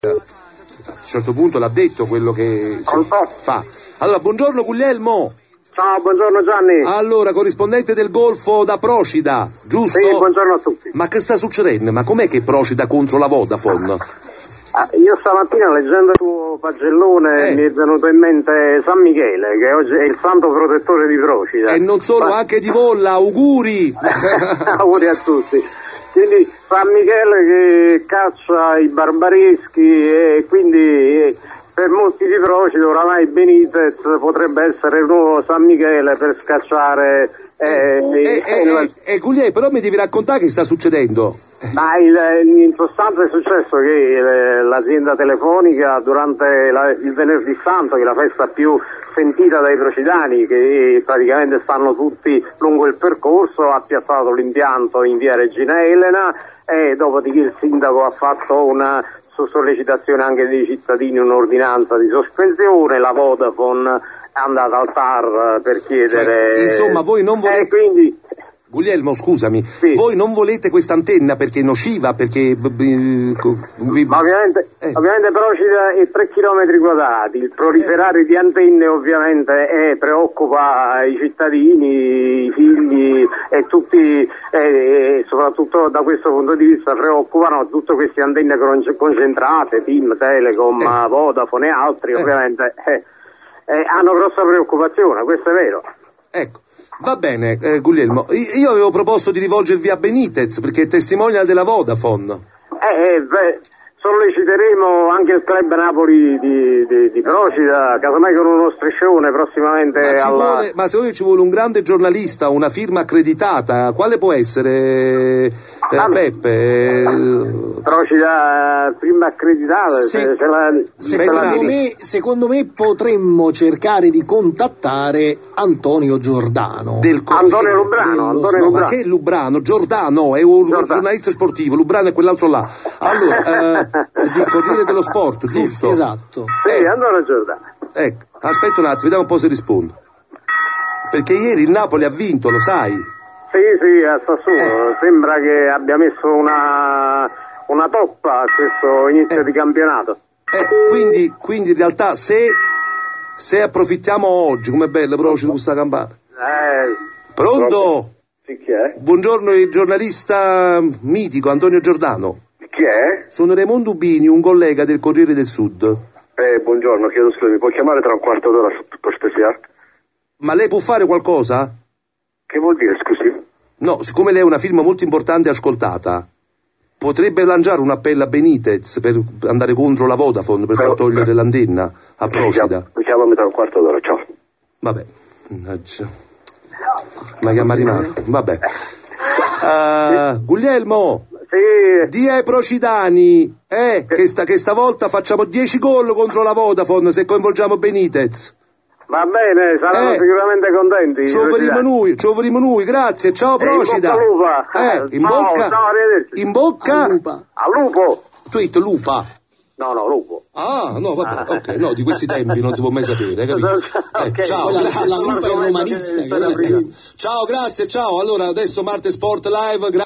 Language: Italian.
A un certo punto l'ha detto quello che fa. Allora, buongiorno Guglielmo. Ciao, buongiorno Gianni. Allora, corrispondente del Golfo da Procida, giusto? Sì, buongiorno a tutti. Ma che sta succedendo? Ma com'è che Procida contro la Vodafone? Io stamattina leggendo il tuo pagellone mi è venuto in mente San Michele, che oggi è il santo protettore di Procida. E non solo, anche di Volla, auguri! Auguri a tutti. Quindi San Michele che caccia i barbareschi e quindi per molti di Procida oramai Benitez potrebbe essere il nuovo San Michele per scacciare Guglielmo, però mi devi raccontare che sta succedendo. Ma in sostanza è successo che l'azienda telefonica durante il Venerdì Santo, che è la festa più sentita dai procidani, che praticamente stanno tutti lungo il percorso, ha piazzato l'impianto in via Regina Elena e dopodiché il sindaco ha fatto una, su sollecitazione anche dei cittadini, un'ordinanza di sospensione, la Vodafone è andata al TAR per chiedere... Cioè, insomma, voi non volete... quindi... Guglielmo, scusami, sì. Voi non volete questa antenna perché è nociva, perché... Ma ovviamente Procida è 3 km quadrati, il proliferare di antenne ovviamente preoccupa i cittadini, i figli e tutti, soprattutto da questo punto di vista preoccupano tutte queste antenne concentrate, TIM, Telecom, Vodafone e altri ovviamente hanno grossa preoccupazione, questo è vero. Ecco. Va bene, Guglielmo, io avevo proposto di rivolgervi a Benitez perché è testimonial della Vodafone. Solleciteremo anche il Club Napoli di Procida, casomai con uno striscione prossimamente. Ma secondo me ci vuole un grande giornalista, una firma accreditata, quale può essere? Peppe? Procida, firma accreditata. Secondo me potremmo cercare di contattare Antonio Giordano. Antonio Lubrano. Ma che Lubrano? Giordano è un giornalista sportivo, Lubrano è quell'altro là. Allora, di Corriere dello Sport, giusto? Sì, esatto. Sì, Antonio Giordano. Ecco, aspetta un attimo, vediamo un po' se risponde. Perché ieri il Napoli ha vinto, lo sai? Sì, a Sassuolo. Sembra che abbia messo una toppa a questo inizio di campionato. Quindi in realtà se approfittiamo oggi, com'è bella Procida questa campana. Pronto? Sì, chi è? Buongiorno, il giornalista mitico Antonio Giordano. Chi è? Sono Raimondo Ubini, un collega del Corriere del Sud. Buongiorno, chiedo scusa, mi può chiamare tra un quarto d'ora per cortesia? Ma lei può fare qualcosa? Che vuol dire, scusi? No, siccome lei è una firma molto importante e ascoltata, potrebbe lanciare un appello a Benitez per andare contro la Vodafone, per far togliere l'antenna a Procida. Mi chiamami tra un quarto d'ora, ciao. Vabbè, ma chiama rimasto, vabbè. Guglielmo, sì. Di ai procidani, che stavolta facciamo 10 gol contro la Vodafone se coinvolgiamo Benitez. Va bene, saranno sicuramente contenti. Ci avremo noi, grazie, ciao Procida. In bocca in bocca al lupo. Tu hai detto lupa? No, lupo. Ah, no, vabbè, ok, no, di questi tempi non si può mai sapere, capito? Ciao, grazie. La lupa è romanista. Ciao, grazie, ciao. Allora, adesso Marte Sport Live.